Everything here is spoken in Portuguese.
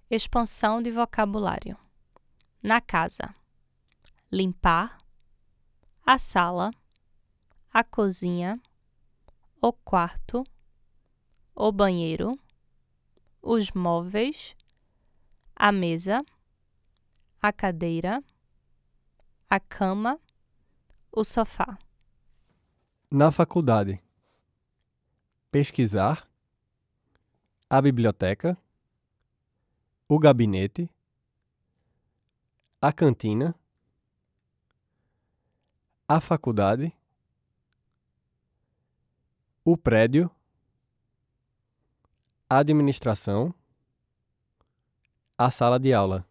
Expansão de vocabulário. Na casa: limpar, a sala, a cozinha, o quarto, o banheiro, os móveis, a mesa, a cadeira, a cama, o sofá. Na faculdade: pesquisar, a biblioteca, o gabinete, a cantina, a faculdade, o prédio, a administração, a sala de aula.